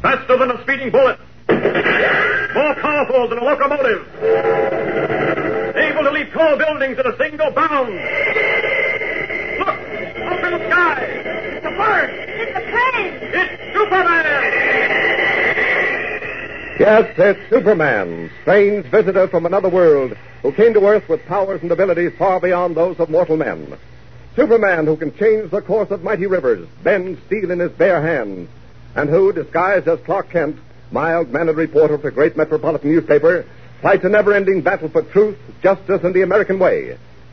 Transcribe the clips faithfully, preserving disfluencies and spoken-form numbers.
Faster than a speeding bullet. More powerful than a locomotive. Able to leap tall buildings at a single bound. Look! Up in the sky! It's a bird! It's a plane! It's Superman! Yes, it's Superman, strange visitor from another world, who came to Earth with powers and abilities far beyond those of mortal men. Superman, who can change the course of mighty rivers, bend steel in his bare hands, and who, disguised as Clark Kent, mild-mannered reporter of a great metropolitan newspaper, fights a never-ending battle for truth, justice, and the American way.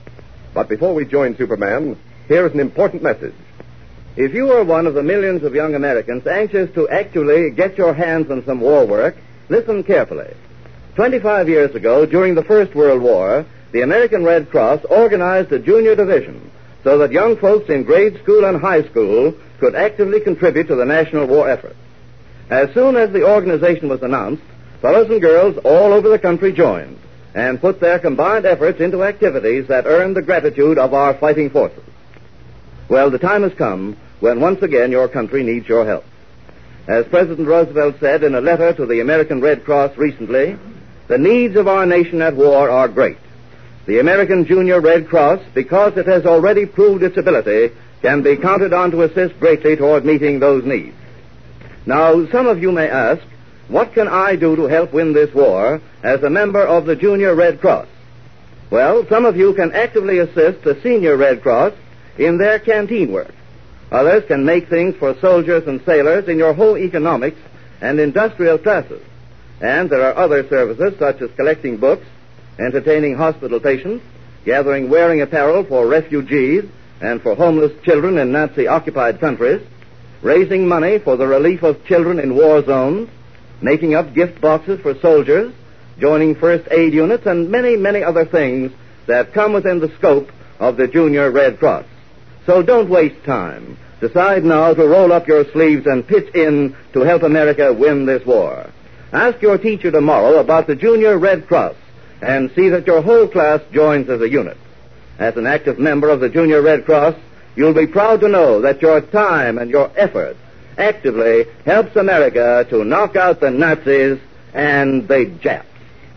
But before we join Superman, here's an important message. If you are one of the millions of young Americans anxious to actually get your hands on some war work, listen carefully. Twenty-five years ago, during the First World War, the American Red Cross organized a junior division so that young folks in grade school and high school could actively contribute to the national war effort. As soon as the organization was announced, fellows and girls all over the country joined and put their combined efforts into activities that earned the gratitude of our fighting forces. Well, the time has come when once again your country needs your help. As President Roosevelt said in a letter to the American Red Cross recently, the needs of our nation at war are great. The American Junior Red Cross, because it has already proved its ability, can be counted on to assist greatly toward meeting those needs. Now, some of you may ask, what can I do to help win this war as a member of the Junior Red Cross? Well, some of you can actively assist the Senior Red Cross in their canteen work. Others can make things for soldiers and sailors in your whole economics and industrial classes. And there are other services such as collecting books, entertaining hospital patients, gathering wearing apparel for refugees and for homeless children in Nazi-occupied countries, raising money for the relief of children in war zones, making up gift boxes for soldiers, joining first aid units, and many, many other things that come within the scope of the Junior Red Cross. So don't waste time. Decide now to roll up your sleeves and pitch in to help America win this war. Ask your teacher tomorrow about the Junior Red Cross and see that your whole class joins as a unit. As an active member of the Junior Red Cross, you'll be proud to know that your time and your effort actively helps America to knock out the Nazis and the Japs.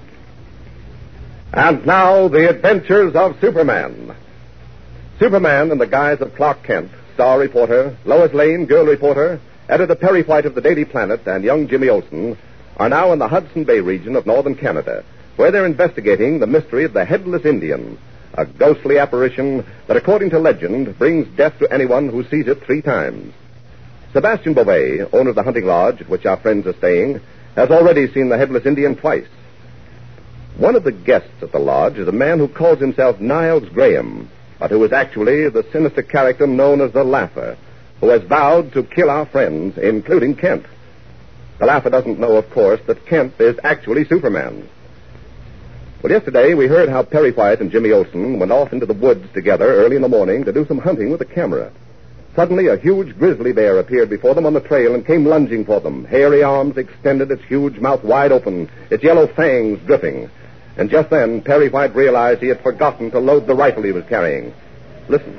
And now, the adventures of Superman. Superman, in the guise of Clark Kent, star reporter, Lois Lane, girl reporter, editor Perry White of the Daily Planet, and young Jimmy Olsen, are now in the Hudson Bay region of northern Canada, where they're investigating the mystery of the Headless Indian, a ghostly apparition that, according to legend, brings death to anyone who sees it three times. Sebastian Beauvais, owner of the hunting lodge at which our friends are staying, has already seen the Headless Indian twice. One of the guests at the lodge is a man who calls himself Niles Graham, but who is actually the sinister character known as the Laugher, who has vowed to kill our friends, including Kent. The Laugher doesn't know, of course, that Kent is actually Superman. Well, yesterday we heard how Perry White and Jimmy Olsen went off into the woods together early in the morning to do some hunting with a camera. Suddenly, a huge grizzly bear appeared before them on the trail and came lunging for them, hairy arms extended, its huge mouth wide open, its yellow fangs dripping. And just then, Perry White realized he had forgotten to load the rifle he was carrying. Listen.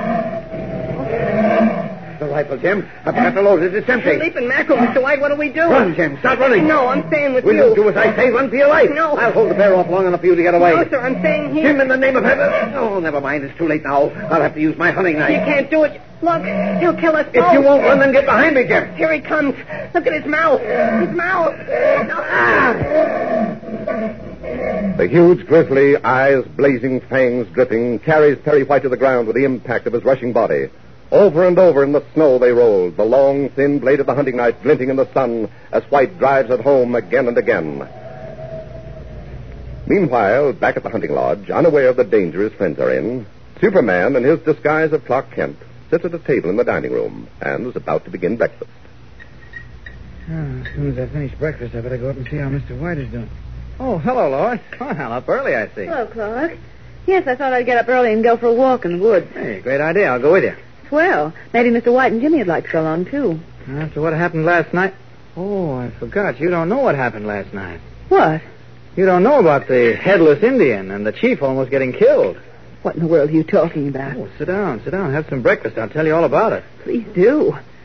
The rifle, Jim. I forgot to load it. It's empty. Leaping mackerel, Mister White, what do we do? Run, Jim. Start running. No, I'm staying with Will you. you do as I say? Run for your life. No. I'll hold the bear off long enough for you to get away. No, sir, I'm staying here. Jim, in the name of heaven. Oh, never mind. It's too late now. I'll have to use my hunting knife. You can't do it. Look, he'll kill us If both. you won't run, then get behind me, Jim. Here he comes. Look at his mouth. His mouth. Ah. The huge grizzly, eyes blazing, fangs dripping, carries Perry White to the ground with the impact of his rushing body. Over and over in the snow they rolled, the long, thin blade of the hunting knife glinting in the sun as White drives it home again and again. Meanwhile, back at the hunting lodge, unaware of the danger his friends are in, Superman, in his disguise of Clark Kent, sits at a table in the dining room and is about to begin breakfast. Oh, as soon as I finish breakfast, I better go up and see how Mister White is doing. Oh, hello, Lois. Oh, well, up early, I see. Hello, Clark. Yes, I thought I'd get up early and go for a walk in the woods. Hey, great idea. I'll go with you. Well, maybe Mister White and Jimmy would like to go along, too. After what happened last night? Oh, I forgot. You don't know what happened last night. What? You don't know about the Headless Indian and the chief almost getting killed. What in the world are you talking about? Oh, sit down, sit down. Have some breakfast. I'll tell you all about it. Please do.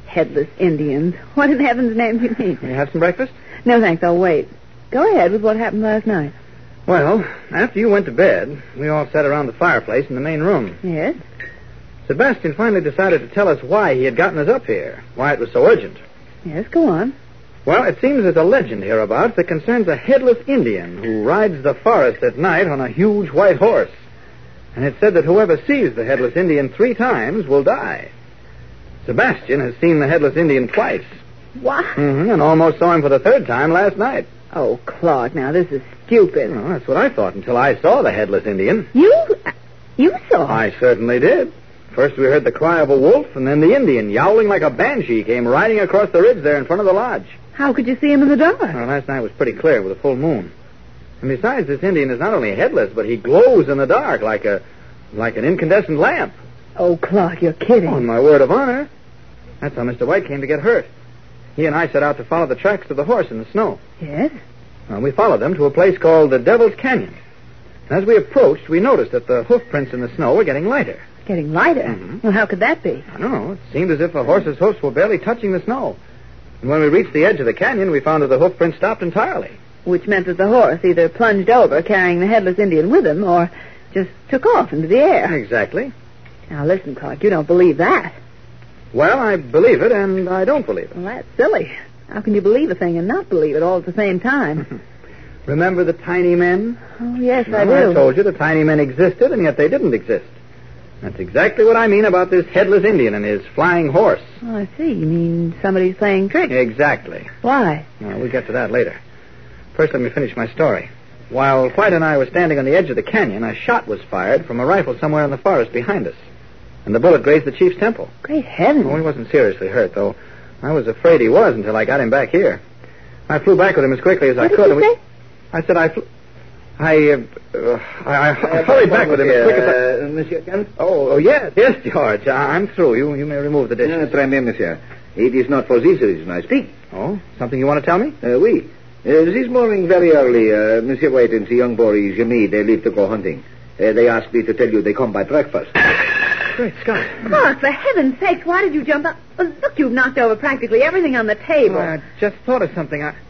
Headless Indians. What in heaven's name do you mean? You have some breakfast? No, thanks. I'll wait. Go ahead with what happened last night. Well, after you went to bed, we all sat around the fireplace in the main room. Yes? Sebastian finally decided to tell us why he had gotten us up here, why it was so urgent. Yes, go on. Well, it seems there's a legend hereabouts that concerns a headless Indian who rides the forest at night on a huge white horse. And it's said that whoever sees the headless Indian three times will die. Sebastian has seen the headless Indian twice. What? Mm-hmm, and almost saw him for the third time last night. Oh, Clark, now this is stupid. Well, that's what I thought until I saw the headless Indian. You... You saw? I certainly did. First we heard the cry of a wolf, and then the Indian, yowling like a banshee, came riding across the ridge there in front of the lodge. How could you see him in the dark? Well, last night was pretty clear with a full moon. And besides, this Indian is not only headless, but he glows in the dark like a... like an incandescent lamp. Oh, Clark, you're kidding. On my word of honor. That's how Mister White came to get hurt. He and I set out to follow the tracks of the horse in the snow. Yes? Well, we followed them to a place called the Devil's Canyon. And as we approached, we noticed that the hoof prints in the snow were getting lighter. Getting lighter? Mm-hmm. Well, how could that be? I don't know. It seemed as if the horse's hoofs were barely touching the snow. And when we reached the edge of the canyon, we found that the hoof prints stopped entirely. Which meant that the horse either plunged over, carrying the headless Indian with him, or just took off into the air. Exactly. Now, listen, Clark, you don't believe that. Well, I believe it, and I don't believe it. Well, that's silly. How can you believe a thing and not believe it all at the same time? Remember the tiny men? Oh, yes, I Well, do. I told you the tiny men existed, and yet they didn't exist. That's exactly what I mean about this headless Indian and his flying horse. Oh, I see. You mean somebody's playing tricks? Exactly. Why? Well, we'll get to that later. First, let me finish my story. While White and I were standing on the edge of the canyon, a shot was fired from a rifle somewhere in the forest behind us. And the bullet grazed the chief's temple. Great heavens. Oh, he wasn't seriously hurt, though. I was afraid he was until I got him back here. I flew back with him as quickly as what I did could. You and we... say? I said I flew... I, uh, uh, I, I, I hurried back with him as quick as I... Uh, Monsieur Kent? Oh, oh, yes, yes, George. I, I'm through. You you may remove the dishes. Uh, très bien, monsieur. It is not for this reason I speak. Oh, something you want to tell me? Uh, oui. Uh, this morning, very early, uh, Monsieur White and the young boy, Jimmy, they leave to go hunting. Uh, they asked me to tell you they come by breakfast. Great Scott. Clark, for heaven's sakes, why did you jump up? Oh, look, you've knocked over practically everything on the table. Oh, I just thought of something. I...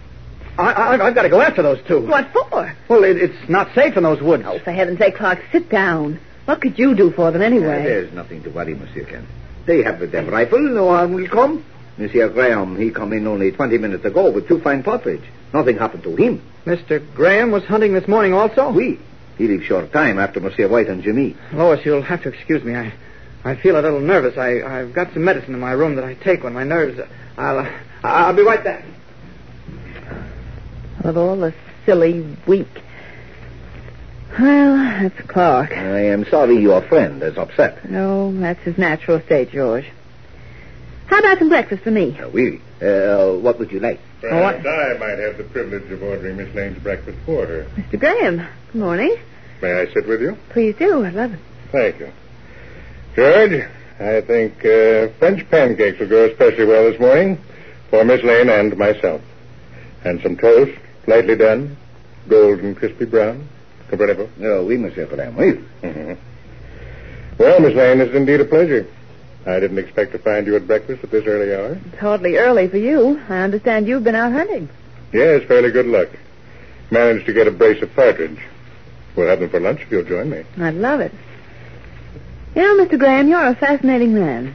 I, I, I've got to go after those two. What for? Well, it, it's not safe in those woods. Oh, for heaven's sake, Clark, sit down. What could you do for them Uh, anyway? there's nothing to worry, Monsieur Kent. They have with them rifle. No harm will come. Monsieur Graham, he come in only twenty minutes ago with two fine partridge. Nothing happened to him. Mister Graham was hunting this morning also? Oui. He leave short time after Monsieur White and Jimmy. Lois, you'll have to excuse me. I I feel a little nervous. I, I've got some medicine in my room that I take when my nerves... I'll, uh, I'll be right back. Of all the silly, weak... Well, that's Clark. I am sorry your friend is upset. No, that's his natural state, George. How about some breakfast for me? Uh, oui. Uh, what would you like? Perhaps I might have the privilege of ordering Miss Lane's breakfast for her. Mister Graham, good morning. May I sit with you? Please do. I'd love it. Thank you. George, I think uh, French pancakes will go especially well this morning for Miss Lane and myself. And some toast, lightly done, golden, crispy brown. Comprenez-vous? Oh, oui, Monsieur Graham, oui. Mm-hmm. Well, Miss Lane, it's indeed a pleasure. I didn't expect to find you at breakfast at this early hour. It's hardly early for you. I understand you've been out hunting. Yes, fairly good luck. Managed to get a brace of partridge. We'll have them for lunch if you'll join me. I'd love it. You know, Mister Graham, you're a fascinating man.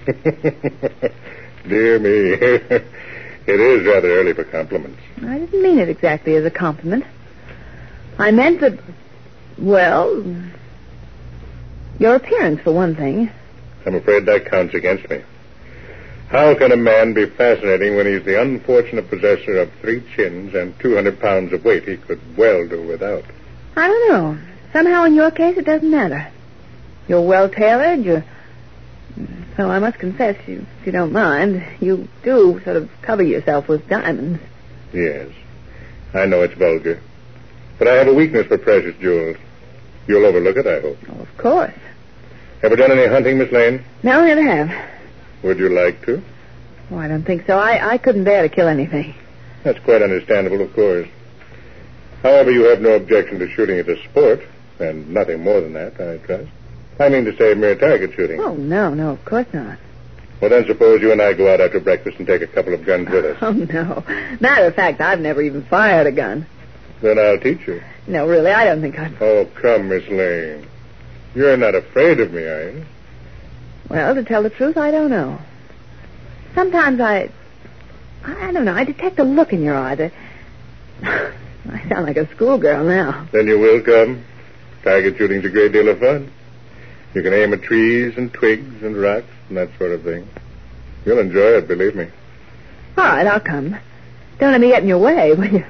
Dear me. It is rather early for compliments. I didn't mean it exactly as a compliment. I meant that, well, your appearance, for one thing. I'm afraid that counts against me. How can a man be fascinating when he's the unfortunate possessor of three chins and two hundred pounds of weight he could well do without? I don't know. Somehow in your case it doesn't matter. You're well-tailored, you're... So I must confess, you, if you don't mind, you do sort of cover yourself with diamonds. Yes. I know it's vulgar. But I have a weakness for precious jewels. You'll overlook it, I hope. Oh, of course. Ever done any hunting, Miss Lane? No, I never have. Would you like to? Oh, I don't think so. I, I couldn't bear to kill anything. That's quite understandable, of course. However, you have no objection to shooting as a sport, and nothing more than that, I trust. I mean to say mere target shooting. Oh, no, no, of course not. Well, then suppose you and I go out after breakfast and take a couple of guns with us. Oh, no. Matter of fact, I've never even fired a gun. Then I'll teach you. No, really, I don't think I'd... Oh, come, Miss Lane. You're not afraid of me, are you? Well, to tell the truth, I don't know. Sometimes I... I don't know. I detect a look in your eye that... I sound like a schoolgirl now. Then you will come. Target shooting's a great deal of fun. You can aim at trees and twigs and rocks and that sort of thing. You'll enjoy it, believe me. All right, I'll come. Don't let me get in your way, will you?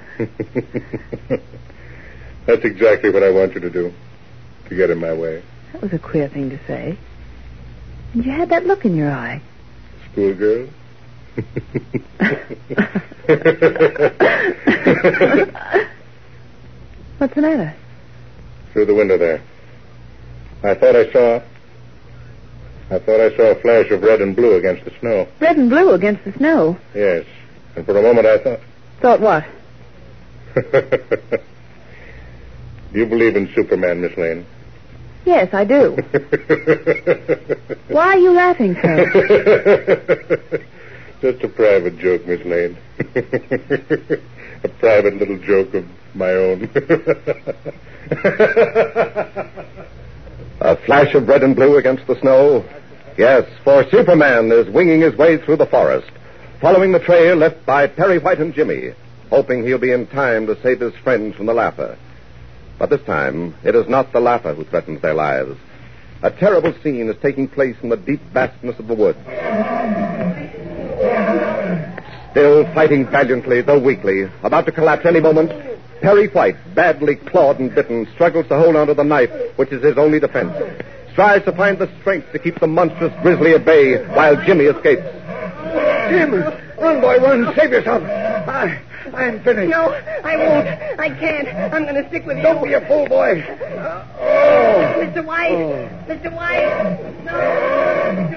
That's exactly what I want you to do, to get in my way. That was a queer thing to say. And you had that look in your eye. Schoolgirl? What's the matter? Through the window there. I thought I saw... I thought I saw a flash of red and blue against the snow. Red and blue against the snow? Yes. And for a moment I thought... Thought what? Do you believe in Superman, Miss Lane? Yes, I do. Why are you laughing so? Just a private joke, Miss Lane. A private little joke of my own. A flash of red and blue against the snow? Yes, for Superman is winging his way through the forest, following the trail left by Perry White and Jimmy, hoping he'll be in time to save his friends from the Lapper. But this time, it is not the Lapper who threatens their lives. A terrible scene is taking place in the deep vastness of the woods. Still fighting valiantly, though weakly, about to collapse any moment, Perry White, badly clawed and bitten, struggles to hold onto the knife, which is his only defense. Strives to find the strength to keep the monstrous grizzly at bay while Jimmy escapes. Jim, run, boy, run. Save yourself. I, I'm finished. No, I won't. I can't. I'm going to stick with you. Don't be a fool, boy. Uh, oh. Mister White. Oh. Mister White. No, Mister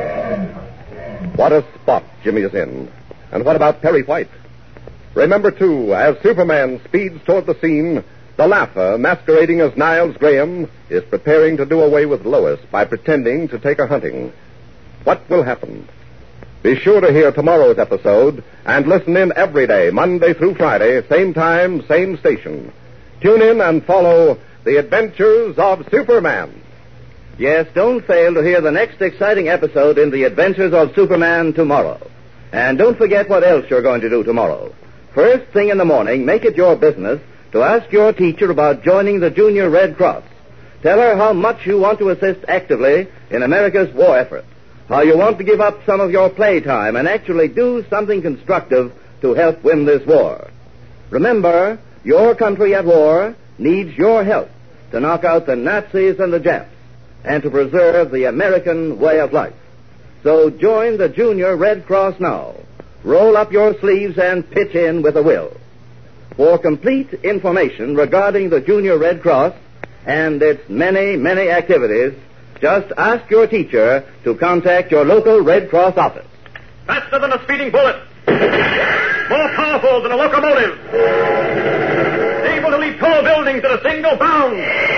White. What a spot Jimmy is in. And what about Perry White? Remember, too, as Superman speeds toward the scene, the Lapper, masquerading as Niles Graham, is preparing to do away with Lois by pretending to take her hunting. What will happen? Be sure to hear tomorrow's episode and listen in every day, Monday through Friday, same time, same station. Tune in and follow The Adventures of Superman. Yes, don't fail to hear the next exciting episode in The Adventures of Superman tomorrow. And don't forget what else you're going to do tomorrow. First thing in the morning, make it your business to ask your teacher about joining the Junior Red Cross. Tell her how much you want to assist actively in America's war effort, how you want to give up some of your playtime and actually do something constructive to help win this war. Remember, your country at war needs your help to knock out the Nazis and the Japs and to preserve the American way of life. So join the Junior Red Cross now. Roll up your sleeves and pitch in with a will. For complete information regarding the Junior Red Cross and its many, many activities, just ask your teacher to contact your local Red Cross office. Faster than a speeding bullet. More powerful than a locomotive. Able to leap tall buildings at a single bound.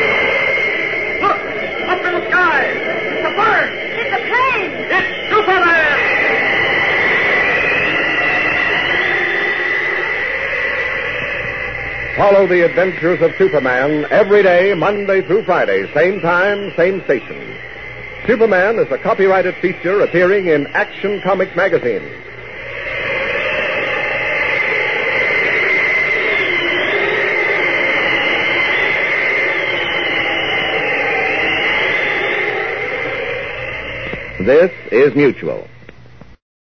Look! Up in the sky! It's a bird! It's a plane. It's Superman! Follow The Adventures of Superman every day, Monday through Friday, same time, same station. Superman is a copyrighted feature appearing in Action Comics magazine. This is Mutual.